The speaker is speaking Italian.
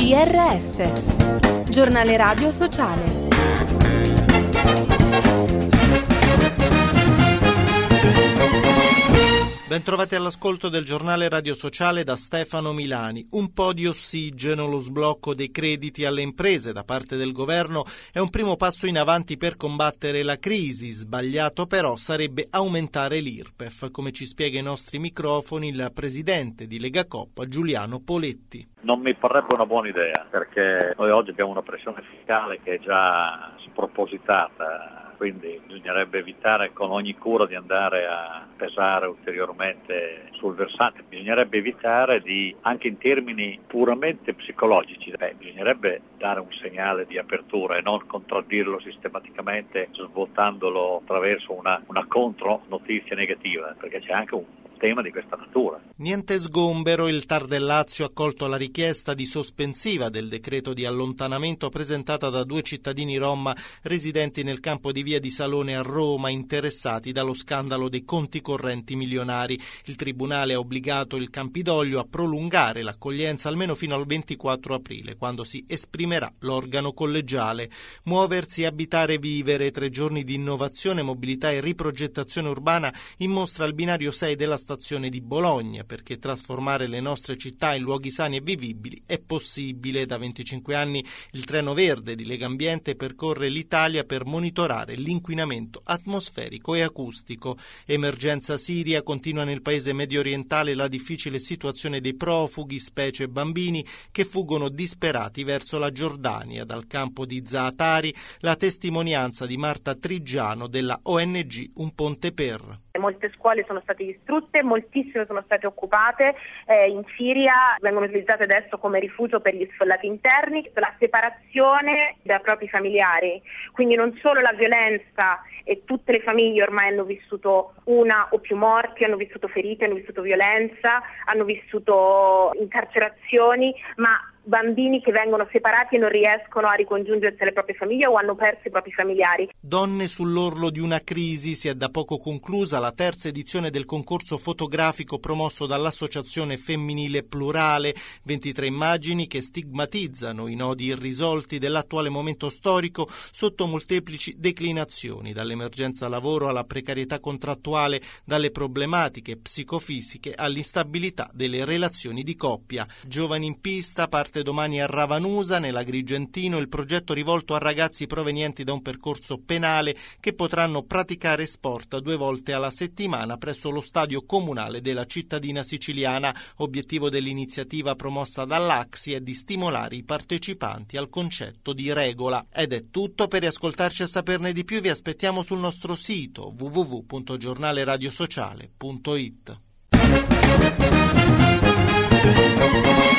GRS, Giornale Radio Sociale. Bentrovati all'ascolto del Giornale Radio Sociale da Stefano Milani. Un po' di ossigeno, lo sblocco dei crediti alle imprese da parte del governo è un primo passo in avanti per combattere la crisi. Sbagliato però sarebbe aumentare l'IRPEF, come ci spiega ai nostri microfoni il presidente di Legacoop, Giuliano Poletti. Non mi parrebbe una buona idea, perché noi oggi abbiamo una pressione fiscale che è già spropositata. Quindi bisognerebbe evitare con ogni cura di andare a pesare ulteriormente sul versante, bisognerebbe evitare anche in termini puramente psicologici, bisognerebbe dare un segnale di apertura e non contraddirlo sistematicamente svuotandolo attraverso una contro notizia negativa, perché c'è anche un tema di questa natura. Niente sgombero, il TAR del Lazio ha accolto la richiesta di sospensiva del decreto di allontanamento presentata da 2 cittadini rom residenti nel campo di Via di Salone a Roma, interessati dallo scandalo dei conti correnti milionari. Il tribunale ha obbligato il Campidoglio a prolungare l'accoglienza almeno fino al 24 aprile, quando si esprimerà l'organo collegiale. Muoversi, abitare, vivere, 3 giorni di innovazione, mobilità e riprogettazione urbana in mostra al binario 6 della stazione di Bologna, perché trasformare le nostre città in luoghi sani e vivibili è possibile. Da 25 anni il treno verde di Legambiente percorre l'Italia per monitorare l'inquinamento atmosferico e acustico. Emergenza Siria, continua nel paese medio orientale la difficile situazione dei profughi, specie bambini, che fuggono disperati verso la Giordania. Dal campo di Zaatari la testimonianza di Marta Trigiano della ONG Un Ponte Per. Molte scuole sono state distrutte, moltissime sono state occupate, in Siria vengono utilizzate adesso come rifugio per gli sfollati interni, la separazione dai propri familiari, quindi non solo la violenza, e tutte le famiglie ormai hanno vissuto una o più morti, hanno vissuto ferite, hanno vissuto violenza, hanno vissuto incarcerazioni, ma bambini che vengono separati e non riescono a ricongiungersi alle proprie famiglie o hanno perso i propri familiari. Donne sull'orlo di una crisi. Si è da poco conclusa la 3ª edizione del concorso fotografico promosso dall'Associazione Femminile Plurale. 23 immagini che stigmatizzano i nodi irrisolti dell'attuale momento storico sotto molteplici declinazioni, dall'emergenza lavoro alla precarietà contrattuale, dalle problematiche psicofisiche all'instabilità delle relazioni di coppia. Giovani in pista parte domani a Ravanusa, nell'Agrigentino, il progetto rivolto a ragazzi provenienti da un percorso penale che potranno praticare sport 2 volte alla settimana presso lo stadio comunale della cittadina siciliana. Obiettivo dell'iniziativa promossa dall'AXI è di stimolare i partecipanti al concetto di regola. Ed è tutto. Per riascoltarci e saperne di più vi aspettiamo sul nostro sito www.giornaleradiosociale.it.